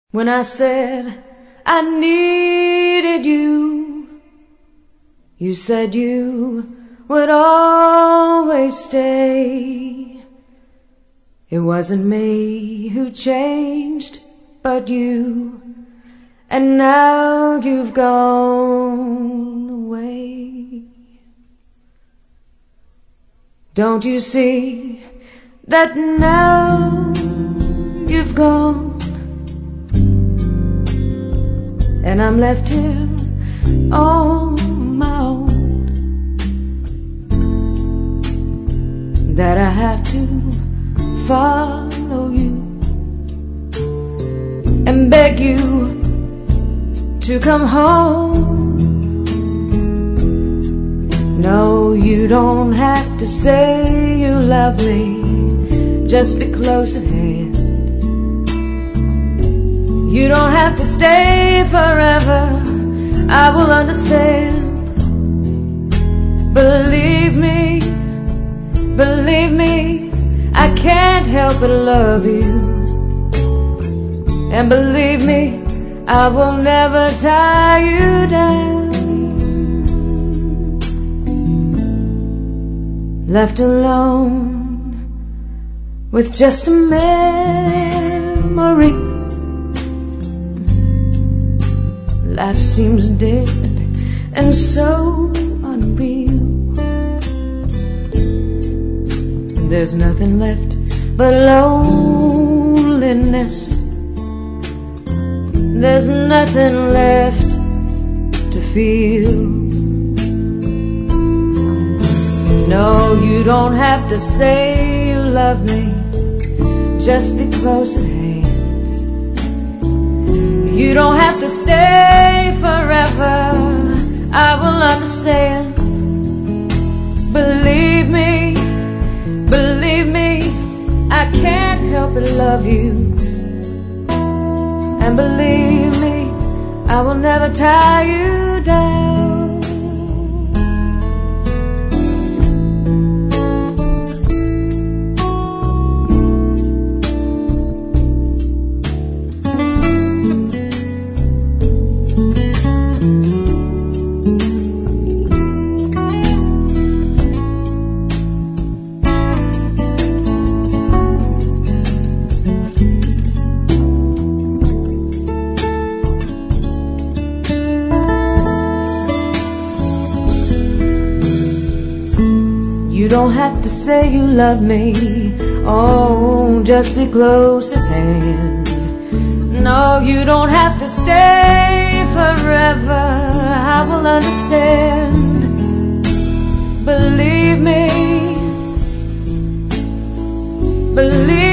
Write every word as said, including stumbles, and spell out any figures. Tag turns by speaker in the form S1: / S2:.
S1: When I said I needed you, you said you would always stay. It wasn't me who changed, but you, and now you've gone away. Don't you see that now you've gone, and I'm left here on my own, that I have to follow you and beg you to come home. No, you don't have to say you love me, just be close at hand. You don't have to stay forever, I will understand. Believe me, believe me, I can't help but love you. And believe me, I will never tie you down. Left alone with just a memory, life seems dead and so unreal. There's nothing left but loneliness. There's nothing left to feel. No, you don't have to say you love me, just be close at hand. You don't have to stay forever, I will understand. Believe me, believe me, I can't help but love you. And believe me, I will never tie you down. You don't have to say you love me, oh, just be close at hand. No, you don't have to stay forever, I will understand. Believe me, believe